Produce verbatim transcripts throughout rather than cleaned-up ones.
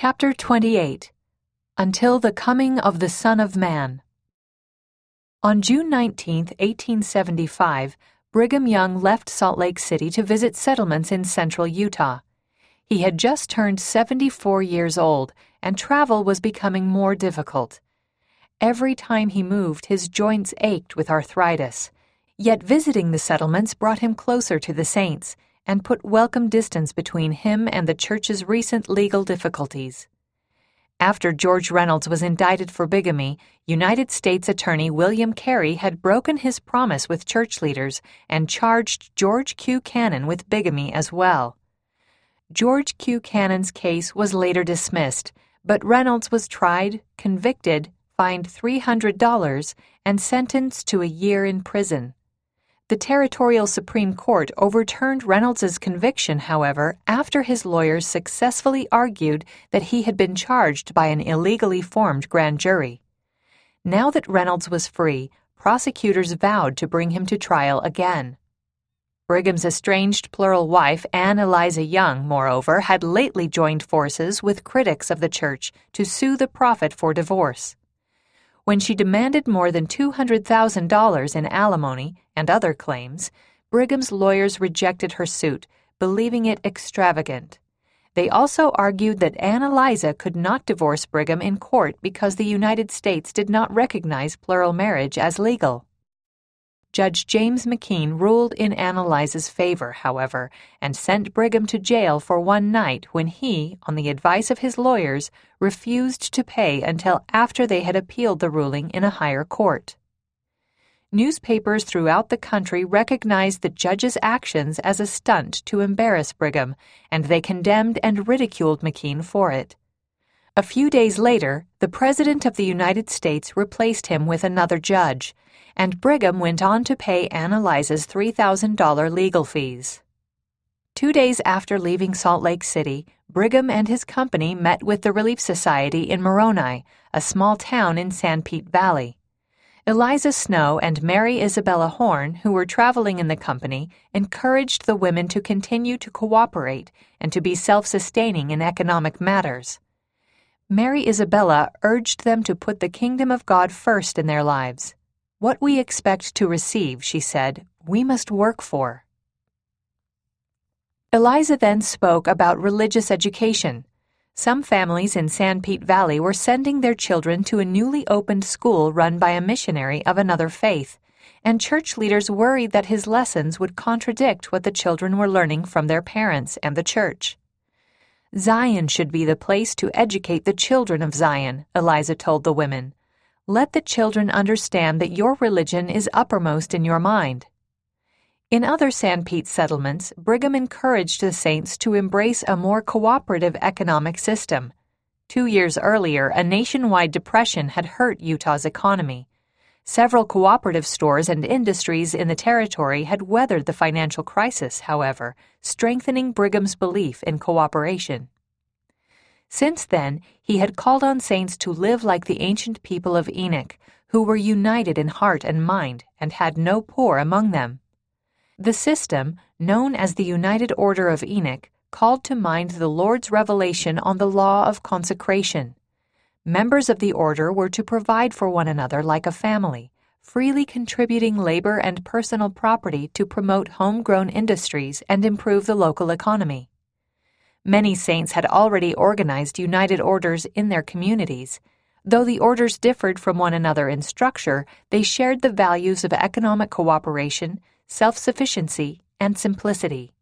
Chapter twenty-eight. Until the Coming of the Son of Man. On June nineteenth, eighteen seventy-five, Brigham Young left Salt Lake City to visit settlements in central Utah. He had just turned seventy-four years old, and travel was becoming more difficult. Every time he moved, his joints ached with arthritis. Yet visiting the settlements brought him closer to the saints and put welcome distance between him and the church's recent legal difficulties. After George Reynolds was indicted for bigamy, United States Attorney William Carey had broken his promise with church leaders and charged George Q. Cannon with bigamy as well. George Q. Cannon's case was later dismissed, but Reynolds was tried, convicted, fined three hundred dollars, and sentenced to a year in prison. The Territorial Supreme Court overturned Reynolds's conviction, however, after his lawyers successfully argued that he had been charged by an illegally formed grand jury. Now that Reynolds was free, prosecutors vowed to bring him to trial again. Brigham's estranged plural wife, Anne Eliza Young, moreover, had lately joined forces with critics of the church to sue the prophet for divorce. When she demanded more than two hundred thousand dollars in alimony and other claims, Brigham's lawyers rejected her suit, believing it extravagant. They also argued that Anne Eliza could not divorce Brigham in court because the United States did not recognize plural marriage as legal. Judge James McKean ruled in Anne Eliza's favor, however, and sent Brigham to jail for one night when he, on the advice of his lawyers, refused to pay until after they had appealed the ruling in a higher court. Newspapers throughout the country recognized the judge's actions as a stunt to embarrass Brigham, and they condemned and ridiculed McKean for it. A few days later, the President of the United States replaced him with another judge, and Brigham went on to pay Anne Eliza's three thousand dollars legal fees. Two days after leaving Salt Lake City, Brigham and his company met with the Relief Society in Moroni, a small town in Sanpete Valley. Eliza Snow and Mary Isabella Horn, who were traveling in the company, encouraged the women to continue to cooperate and to be self-sustaining in economic matters. Mary Isabella urged them to put the kingdom of God first in their lives. What we expect to receive, she said, we must work for. Eliza then spoke about religious education. Some families in Sanpete Valley were sending their children to a newly opened school run by a missionary of another faith, and church leaders worried that his lessons would contradict what the children were learning from their parents and the church. Zion should be the place to educate the children of Zion, Eliza told the women. Let the children understand that your religion is uppermost in your mind. In other Sanpete settlements, Brigham encouraged the saints to embrace a more cooperative economic system. Two years earlier, a nationwide depression had hurt Utah's economy. Several cooperative stores and industries in the territory had weathered the financial crisis, however, strengthening Brigham's belief in cooperation. Since then, he had called on saints to live like the ancient people of Enoch, who were united in heart and mind and had no poor among them. The system, known as the United Order of Enoch, called to mind the Lord's revelation on the law of consecration. Members of the order were to provide for one another like a family, freely contributing labor and personal property to promote homegrown industries and improve the local economy. Many saints had already organized united orders in their communities. Though the orders differed from one another in structure, they shared the values of economic cooperation, self-sufficiency, and simplicity.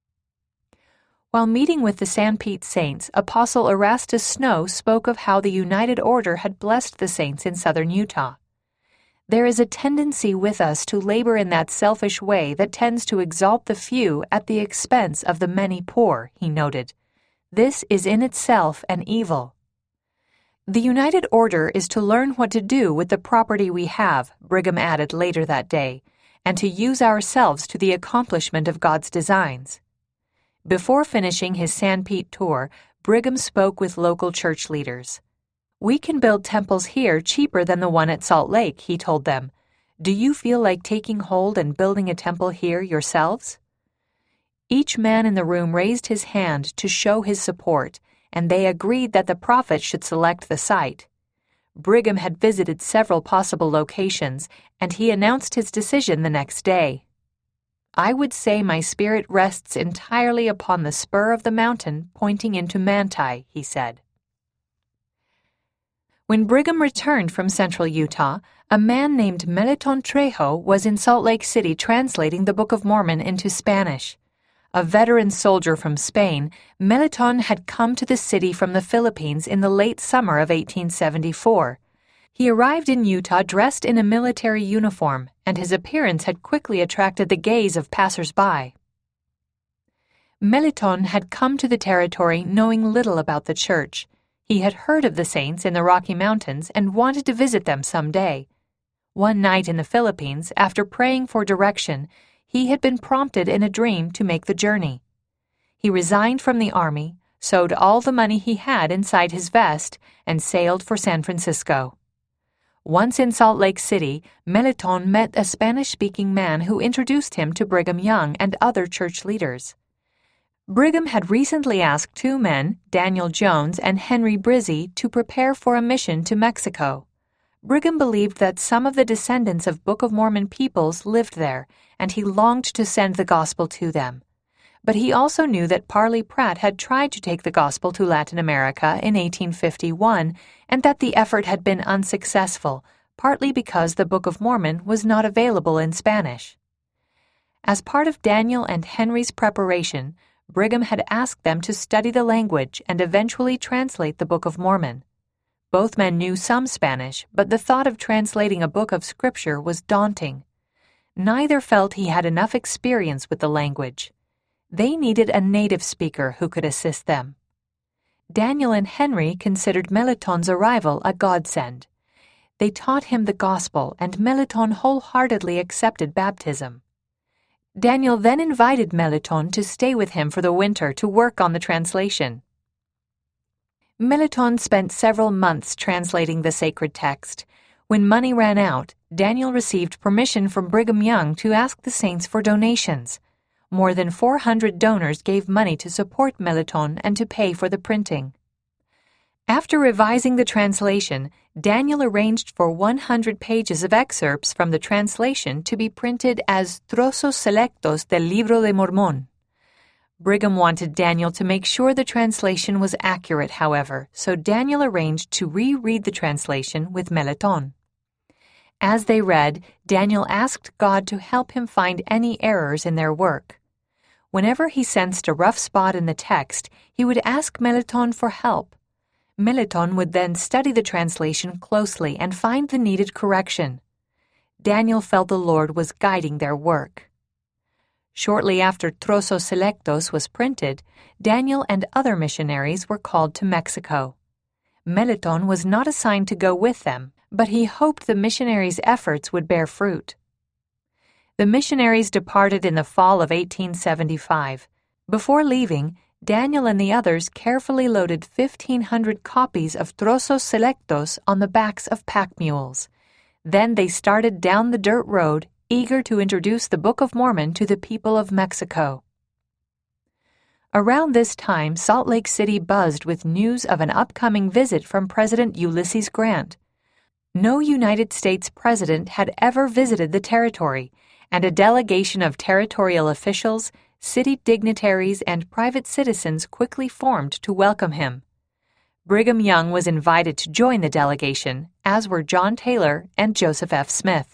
While meeting with the Sanpete saints, Apostle Erastus Snow spoke of how the United Order had blessed the saints in southern Utah. There is a tendency with us to labor in that selfish way that tends to exalt the few at the expense of the many poor, he noted. This is in itself an evil. The United Order is to learn what to do with the property we have, Brigham added later that day, and to use ourselves to the accomplishment of God's designs. Before finishing his Sanpete tour, Brigham spoke with local church leaders. We can build temples here cheaper than the one at Salt Lake, he told them. Do you feel like taking hold and building a temple here yourselves? Each man in the room raised his hand to show his support, and they agreed that the prophet should select the site. Brigham had visited several possible locations, and he announced his decision the next day. "I would say my spirit rests entirely upon the spur of the mountain pointing into Manti," he said. When Brigham returned from central Utah, a man named Meliton Trejo was in Salt Lake City translating the Book of Mormon into Spanish. A veteran soldier from Spain, Meliton had come to the city from the Philippines in the late summer of eighteen seventy-four. He arrived in Utah dressed in a military uniform, and his appearance had quickly attracted the gaze of passers-by. Meliton had come to the territory knowing little about the church. He had heard of the saints in the Rocky Mountains and wanted to visit them someday. One night in the Philippines, after praying for direction, he had been prompted in a dream to make the journey. He resigned from the army, sewed all the money he had inside his vest, and sailed for San Francisco. Once in Salt Lake City, Meliton met a Spanish-speaking man who introduced him to Brigham Young and other church leaders. Brigham had recently asked two men, Daniel Jones and Henry Brizzy, to prepare for a mission to Mexico. Brigham believed that some of the descendants of Book of Mormon peoples lived there, and he longed to send the gospel to them. But he also knew that Parley Pratt had tried to take the gospel to Latin America in eighteen fifty-one, and that the effort had been unsuccessful, partly because the Book of Mormon was not available in Spanish. As part of Daniel and Henry's preparation, Brigham had asked them to study the language and eventually translate the Book of Mormon. Both men knew some Spanish, but the thought of translating a book of Scripture was daunting. Neither felt he had enough experience with the language. They needed a native speaker who could assist them. Daniel and Henry considered Meliton's arrival a godsend. They taught him the gospel, and Meliton wholeheartedly accepted baptism. Daniel then invited Meliton to stay with him for the winter to work on the translation. Meliton spent several months translating the sacred text. When money ran out, Daniel received permission from Brigham Young to ask the saints for donations. More than four hundred donors gave money to support Meliton and to pay for the printing. After revising the translation, Daniel arranged for one hundred pages of excerpts from the translation to be printed as trozos selectos del Libro de Mormón. Brigham wanted Daniel to make sure the translation was accurate, however, so Daniel arranged to reread the translation with Meliton. As they read, Daniel asked God to help him find any errors in their work. Whenever he sensed a rough spot in the text, he would ask Meliton for help. Meliton would then study the translation closely and find the needed correction. Daniel felt the Lord was guiding their work. Shortly after Trozos Selectos was printed, Daniel and other missionaries were called to Mexico. Meliton was not assigned to go with them, but he hoped the missionaries' efforts would bear fruit. The missionaries departed in the fall of eighteen seventy-five. Before leaving, Daniel and the others carefully loaded fifteen hundred copies of Trozos Selectos on the backs of pack mules. Then they started down the dirt road, eager to introduce the Book of Mormon to the people of Mexico. Around this time, Salt Lake City buzzed with news of an upcoming visit from President Ulysses Grant. No United States president had ever visited the territory, and a delegation of territorial officials, city dignitaries, and private citizens quickly formed to welcome him. Brigham Young was invited to join the delegation, as were John Taylor and Joseph F. Smith.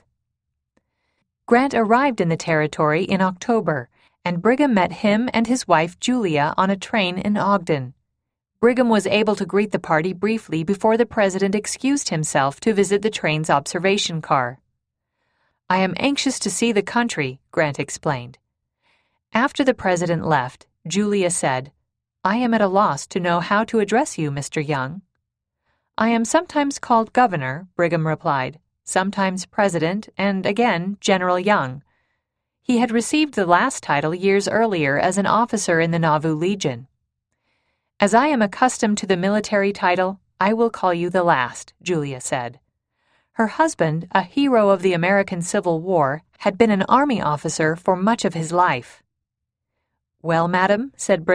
Grant arrived in the territory in October, and Brigham met him and his wife Julia on a train in Ogden. Brigham was able to greet the party briefly before the president excused himself to visit the train's observation car. "I am anxious to see the country," Grant explained. After the president left, Julia said, "I am at a loss to know how to address you, Mister Young." "I am sometimes called Governor," Brigham replied, "sometimes President, and again General Young." He had received the last title years earlier as an officer in the Nauvoo Legion. "As I am accustomed to the military title, I will call you the last," Julia said. Her husband, a hero of the American Civil War, had been an army officer for much of his life. "Well, madam," said Brigham,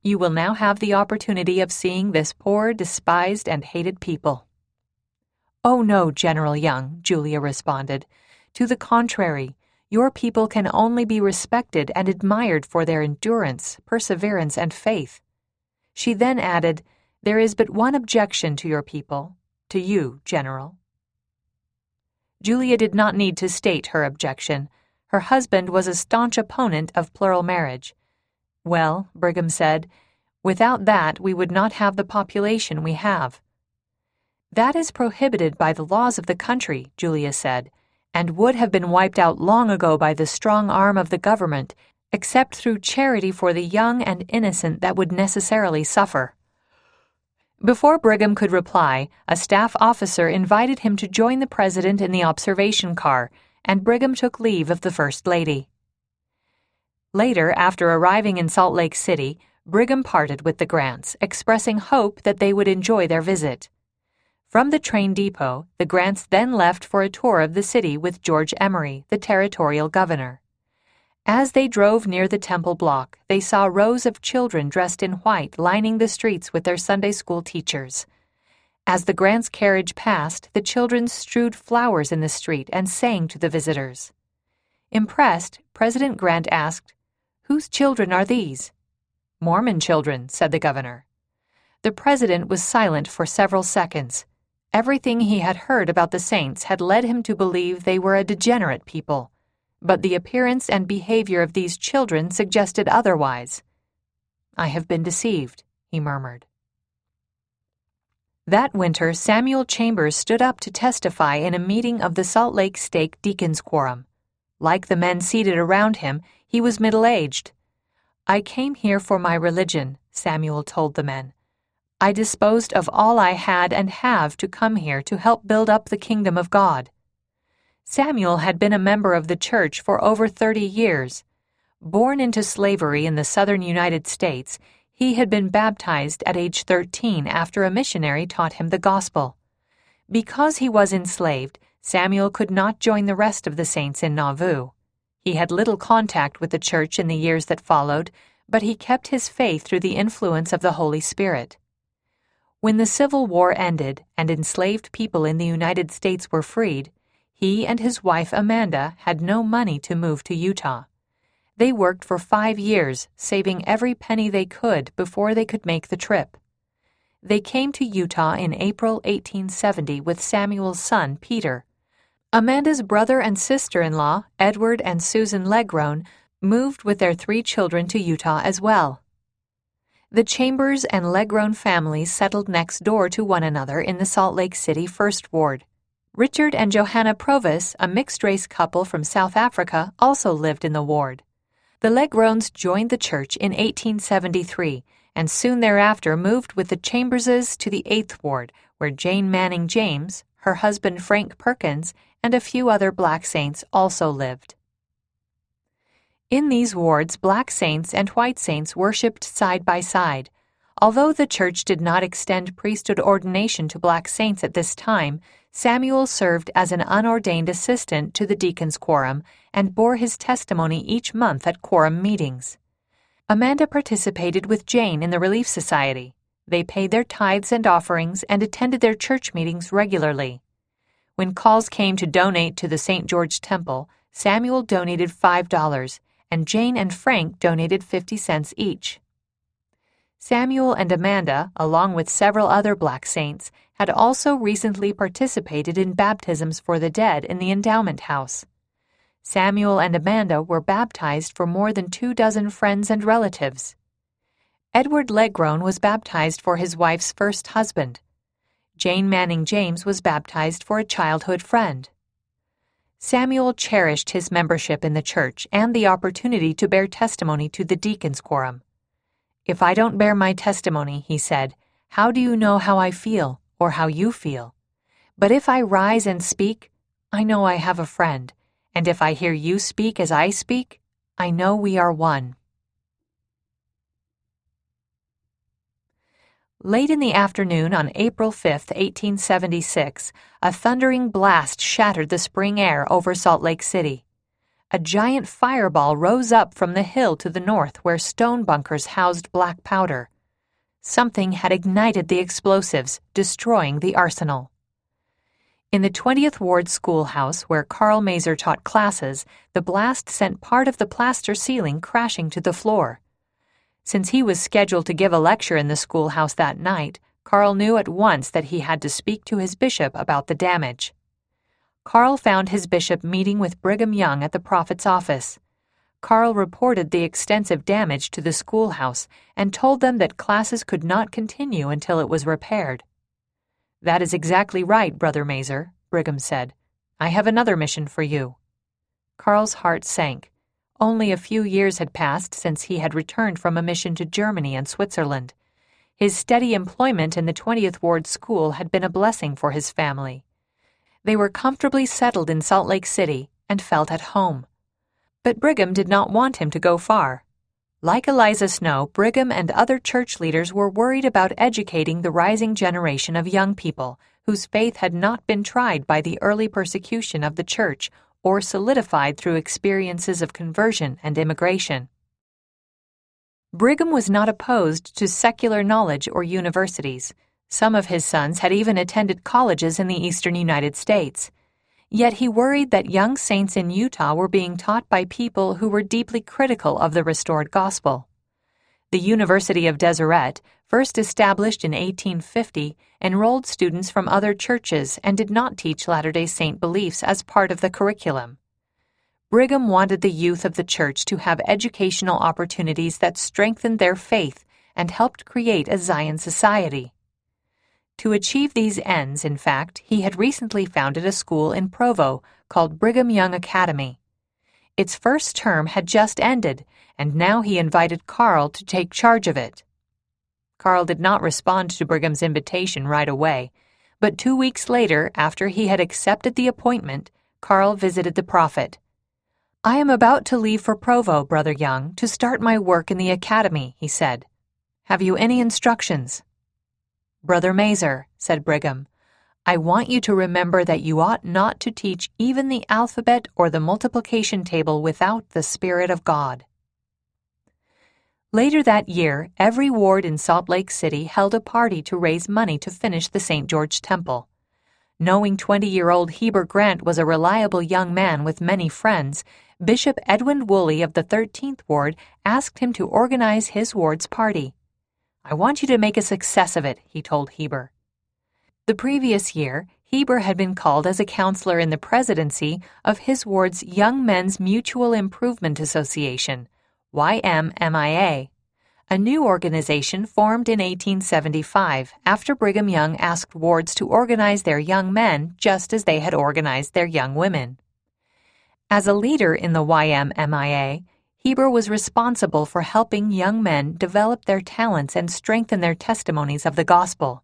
You will now have the opportunity of seeing this poor, despised, and hated people." "Oh no, General Young," Julia responded. "To the contrary, your people can only be respected and admired for their endurance, perseverance, and faith." She then added, "There is but one objection to your people, to you, General." Julia did not need to state her objection. Her husband was a staunch opponent of plural marriage. "Well," Brigham said, "without that we would not have the population we have." "That is prohibited by the laws of the country," Julia said, "and would have been wiped out long ago by the strong arm of the government, except through charity for the young and innocent that would necessarily suffer." Before Brigham could reply, a staff officer invited him to join the president in the observation car, and Brigham took leave of the First Lady. Later, after arriving in Salt Lake City, Brigham parted with the Grants, expressing hope that they would enjoy their visit. From the train depot, the Grants then left for a tour of the city with George Emery, the territorial governor. As they drove near the Temple block, they saw rows of children dressed in white lining the streets with their Sunday school teachers. As the Grants' carriage passed, the children strewed flowers in the street and sang to the visitors. Impressed, President Grant asked, "Whose children are these?" "Mormon children," said the governor. The president was silent for several seconds. Everything he had heard about the Saints had led him to believe they were a degenerate people, but the appearance and behavior of these children suggested otherwise. "I have been deceived," he murmured. That winter, Samuel Chambers stood up to testify in a meeting of the Salt Lake Stake Deacons Quorum. Like the men seated around him, he was middle-aged. "I came here for my religion," Samuel told the men. "I disposed of all I had and have to come here to help build up the kingdom of God." Samuel had been a member of the church for over thirty years. Born into slavery in the southern United States, he had been baptized at age thirteen after a missionary taught him the gospel. Because he was enslaved, Samuel could not join the rest of the saints in Nauvoo. He had little contact with the church in the years that followed, but he kept his faith through the influence of the Holy Spirit. When the Civil War ended and enslaved people in the United States were freed, he and his wife Amanda had no money to move to Utah. They worked for five years, saving every penny they could before they could make the trip. They came to Utah in April eighteen seventy with Samuel's son, Peter. Amanda's brother and sister-in-law, Edward and Susan Legrone, moved with their three children to Utah as well. The Chambers and Legrone families settled next door to one another in the Salt Lake City First Ward. Richard and Johanna Provis, a mixed-race couple from South Africa, also lived in the ward. The Legrones joined the church in eighteen seventy-three and soon thereafter moved with the Chamberses to the Eighth Ward, where Jane Manning James, her husband Frank Perkins, and a few other black saints also lived. In these wards, black saints and white saints worshipped side by side. Although the church did not extend priesthood ordination to black saints at this time, Samuel served as an unordained assistant to the Deacons Quorum and bore his testimony each month at quorum meetings. Amanda participated with Jane in the Relief Society. They paid their tithes and offerings and attended their church meetings regularly. When calls came to donate to the Saint George Temple, Samuel donated five dollars, and Jane and Frank donated fifty cents each. Samuel and Amanda, along with several other black saints, had also recently participated in baptisms for the dead in the endowment house. Samuel and Amanda were baptized for more than two dozen friends and relatives. Edward Legrone was baptized for his wife's first husband. Jane Manning James was baptized for a childhood friend. Samuel cherished his membership in the church and the opportunity to bear testimony to the Deacons Quorum. "If I don't bear my testimony," he said, "how do you know how I feel or how you feel? But if I rise and speak, I know I have a friend, and if I hear you speak as I speak, I know we are one." Late in the afternoon on April fifth, eighteen seventy-six, a thundering blast shattered the spring air over Salt Lake City. a giant fireball rose up from the hill to the north where stone bunkers housed black powder. Something had ignited the explosives, destroying the arsenal. In the twentieth Ward schoolhouse where Karl Maeser taught classes, the blast sent part of the plaster ceiling crashing to the floor. Since he was scheduled to give a lecture in the schoolhouse that night, Karl knew at once that he had to speak to his bishop about the damage. Karl found his bishop meeting with Brigham Young at the prophet's office. Karl reported the extensive damage to the schoolhouse and told them that classes could not continue until it was repaired. "That is exactly right, Brother Maeser," Brigham said. "I have another mission for you." Karl's heart sank. Only a few years had passed since he had returned from a mission to Germany and Switzerland. His steady employment in the twentieth Ward School had been a blessing for his family. They were comfortably settled in Salt Lake City and felt at home. But Brigham did not want him to go far. Like Eliza Snow, Brigham and other church leaders were worried about educating the rising generation of young people whose faith had not been tried by the early persecution of the church or solidified through experiences of conversion and immigration. Brigham was not opposed to secular knowledge or universities. Some of his sons had even attended colleges in the eastern United States. Yet he worried that young saints in Utah were being taught by people who were deeply critical of the restored gospel. The University of Deseret, first established in eighteen fifty, enrolled students from other churches and did not teach Latter-day Saint beliefs as part of the curriculum. Brigham wanted the youth of the church to have educational opportunities that strengthened their faith and helped create a Zion society. To achieve these ends, in fact, he had recently founded a school in Provo called Brigham Young Academy. Its first term had just ended, and now he invited Karl to take charge of it. Karl did not respond to Brigham's invitation right away, but two weeks later, after he had accepted the appointment, Karl visited the prophet. "I am about to leave for Provo, Brother Young, to start my work in the academy," he said. "Have you any instructions?" "Brother Maeser," said Brigham, "I want you to remember that you ought not to teach even the alphabet or the multiplication table without the Spirit of God." Later that year, every ward in Salt Lake City held a party to raise money to finish the Saint George Temple. Knowing twenty-year-old Heber Grant was a reliable young man with many friends, Bishop Edwin Woolley of the thirteenth Ward asked him to organize his ward's party. "I want you to make a success of it," he told Heber. The previous year, Heber had been called as a counselor in the presidency of his ward's Young Men's Mutual Improvement Association, Y M M I A, a new organization formed in eighteen seventy-five after Brigham Young asked wards to organize their young men just as they had organized their young women. As a leader in the Y M M I A, Heber was responsible for helping young men develop their talents and strengthen their testimonies of the gospel.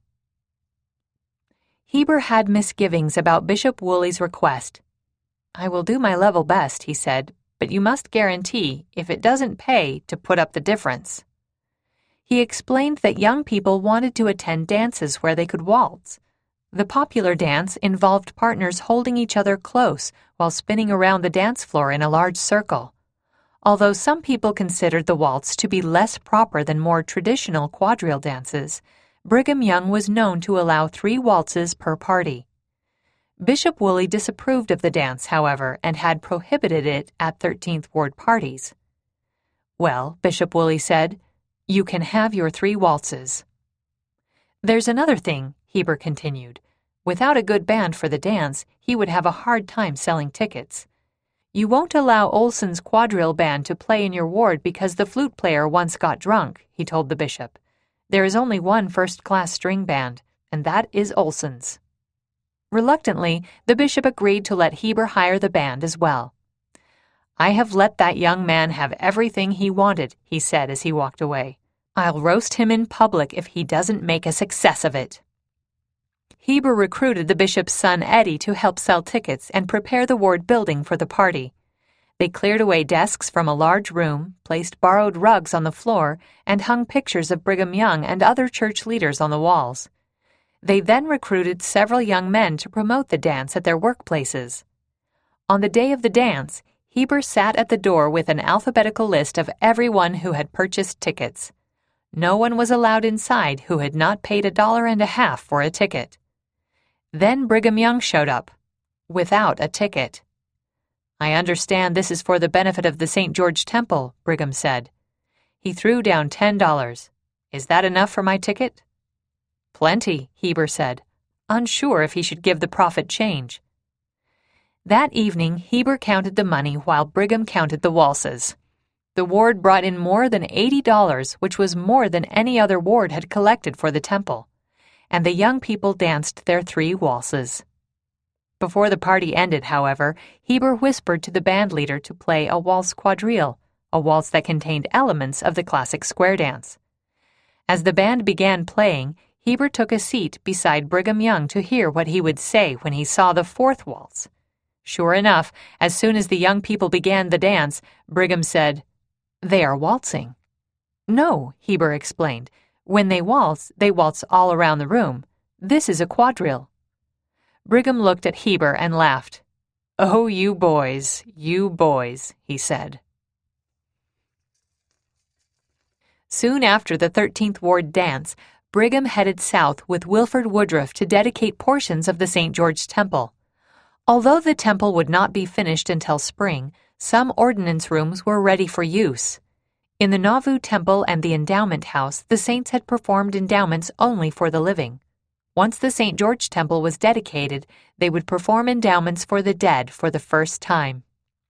Heber had misgivings about Bishop Woolley's request. "I will do my level best," he said, "but you must guarantee, if it doesn't pay, to put up the difference." He explained that young people wanted to attend dances where they could waltz. The popular dance involved partners holding each other close while spinning around the dance floor in a large circle. Although some people considered the waltz to be less proper than more traditional quadrille dances, Brigham Young was known to allow three waltzes per party. Bishop Woolley disapproved of the dance, however, and had prohibited it at thirteenth Ward parties. "Well," Bishop Woolley said, "you can have your three waltzes." "There's another thing," Heber continued. "Without a good band for the dance, he would have a hard time selling tickets. You won't allow Olson's quadrille band to play in your ward because the flute player once got drunk," he told the bishop. "There is only one first-class string band, and that is Olson's." Reluctantly, the bishop agreed to let Heber hire the band as well. "I have let that young man have everything he wanted," he said as he walked away. "I'll roast him in public if he doesn't make a success of it." Heber recruited the bishop's son Eddie to help sell tickets and prepare the ward building for the party. They cleared away desks from a large room, placed borrowed rugs on the floor, and hung pictures of Brigham Young and other church leaders on the walls. They then recruited several young men to promote the dance at their workplaces. On the day of the dance, Heber sat at the door with an alphabetical list of everyone who had purchased tickets. No one was allowed inside who had not paid a dollar and a half for a ticket. Then Brigham Young showed up, without a ticket. "I understand this is for the benefit of the Saint George Temple," Brigham said. He threw down ten dollars. "Is that enough for my ticket?" "Plenty," Heber said, unsure if he should give the prophet change. That evening, Heber counted the money while Brigham counted the waltzes. The ward brought in more than eighty dollars, which was more than any other ward had collected for the temple, and the young people danced their three waltzes. Before the party ended, however, Heber whispered to the band leader to play a waltz quadrille, a waltz that contained elements of the classic square dance. As the band began playing, Heber took a seat beside Brigham Young to hear what he would say when he saw the fourth waltz. Sure enough, as soon as the young people began the dance, Brigham said, "They are waltzing." "No," Heber explained. "When they waltz, they waltz all around the room. This is a quadrille." Brigham looked at Heber and laughed. "Oh, you boys, you boys," he said. Soon after the thirteenth Ward dance, Brigham headed south with Wilford Woodruff to dedicate portions of the Saint George Temple. Although the temple would not be finished until spring, some ordinance rooms were ready for use. In the Nauvoo Temple and the Endowment House, the saints had performed endowments only for the living. Once the Saint George Temple was dedicated, they would perform endowments for the dead for the first time.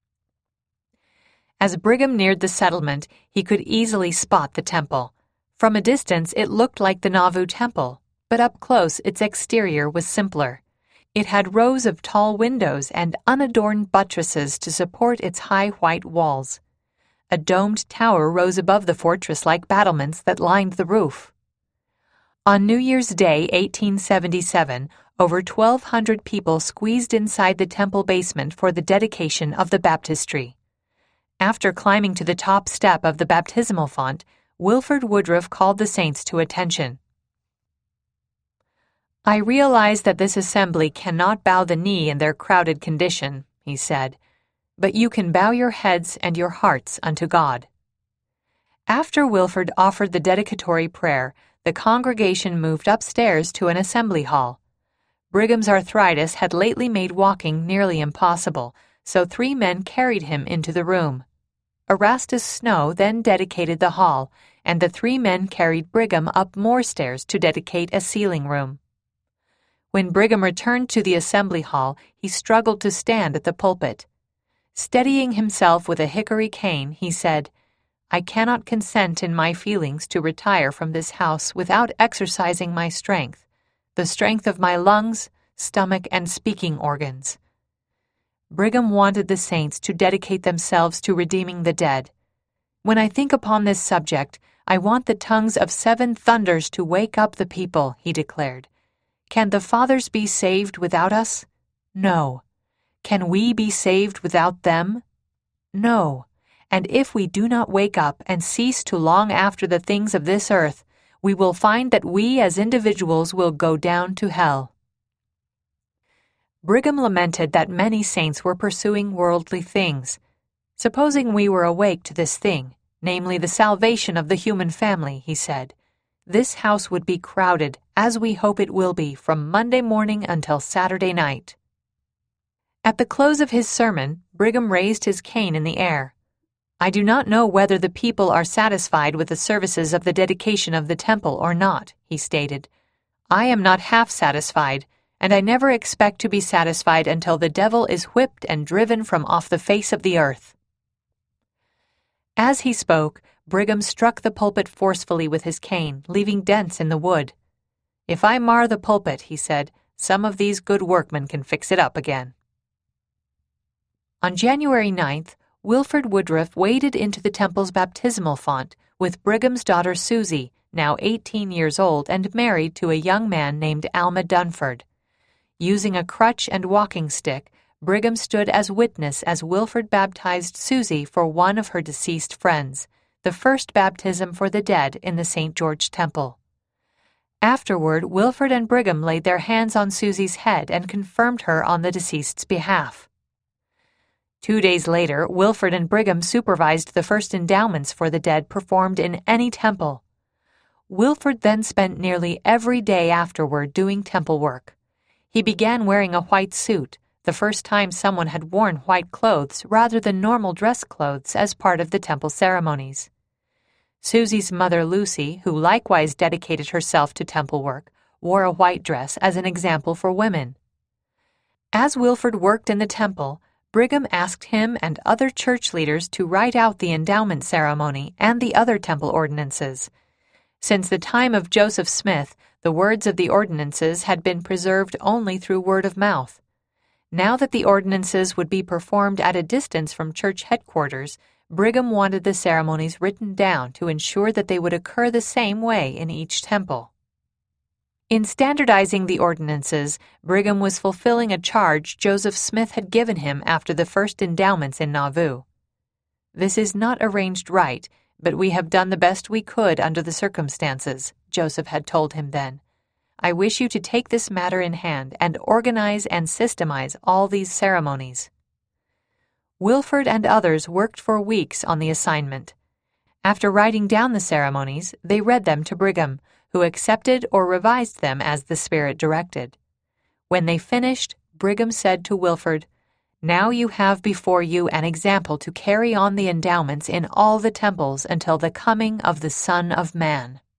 As Brigham neared the settlement, he could easily spot the temple. From a distance, it looked like the Nauvoo Temple, but up close its exterior was simpler. It had rows of tall windows and unadorned buttresses to support its high white walls. A domed tower rose above the fortress-like battlements that lined the roof. On New Year's Day, eighteen seventy-seven, over twelve hundred people squeezed inside the temple basement for the dedication of the baptistry. After climbing to the top step of the baptismal font, Wilford Woodruff called the saints to attention. "I realize that this assembly cannot bow the knee in their crowded condition," he said, "but you can bow your heads and your hearts unto God." After Wilford offered the dedicatory prayer, the congregation moved upstairs to an assembly hall. Brigham's arthritis had lately made walking nearly impossible, so three men carried him into the room. Erastus Snow then dedicated the hall, and the three men carried Brigham up more stairs to dedicate a ceiling room. When Brigham returned to the assembly hall, he struggled to stand at the pulpit. Steadying himself with a hickory cane, he said, "I cannot consent in my feelings to retire from this house without exercising my strength, the strength of my lungs, stomach, and speaking organs." Brigham wanted the saints to dedicate themselves to redeeming the dead. "When I think upon this subject, I want the tongues of seven thunders to wake up the people," he declared. "Can the fathers be saved without us? No. Can we be saved without them? No. And if we do not wake up and cease to long after the things of this earth, we will find that we as individuals will go down to hell." Brigham lamented that many saints were pursuing worldly things. "Supposing we were awake to this thing, namely the salvation of the human family," he said, "this house would be crowded, as we hope it will be, from Monday morning until Saturday night." At the close of his sermon, Brigham raised his cane in the air. "I do not know whether the people are satisfied with the services of the dedication of the temple or not," he stated. "I am not half satisfied, and I never expect to be satisfied until the devil is whipped and driven from off the face of the earth." As he spoke, Brigham struck the pulpit forcefully with his cane, leaving dents in the wood. "If I mar the pulpit," he said, "some of these good workmen can fix it up again." On January ninth, Wilford Woodruff waded into the temple's baptismal font with Brigham's daughter Susie, now eighteen years old and married to a young man named Alma Dunford. Using a crutch and walking stick, Brigham stood as witness as Wilford baptized Susie for one of her deceased friends, the first baptism for the dead in the Saint George Temple. Afterward, Wilford and Brigham laid their hands on Susie's head and confirmed her on the deceased's behalf. Two days later, Wilford and Brigham supervised the first endowments for the dead performed in any temple. Wilford then spent nearly every day afterward doing temple work. He began wearing a white suit, the first time someone had worn white clothes rather than normal dress clothes as part of the temple ceremonies. Susie's mother, Lucy, who likewise dedicated herself to temple work, wore a white dress as an example for women. As Wilford worked in the temple, Brigham asked him and other church leaders to write out the endowment ceremony and the other temple ordinances. Since the time of Joseph Smith, the words of the ordinances had been preserved only through word of mouth. Now that the ordinances would be performed at a distance from church headquarters, Brigham wanted the ceremonies written down to ensure that they would occur the same way in each temple. In standardizing the ordinances, Brigham was fulfilling a charge Joseph Smith had given him after the first endowments in Nauvoo. "This is not arranged right, but we have done the best we could under the circumstances," Joseph had told him then. "I wish you to take this matter in hand and organize and systemize all these ceremonies." Wilford and others worked for weeks on the assignment. After writing down the ceremonies, they read them to Brigham, who accepted or revised them as the Spirit directed. When they finished, Brigham said to Wilford, "Now you have before you an example to carry on the endowments in all the temples until the coming of the Son of Man."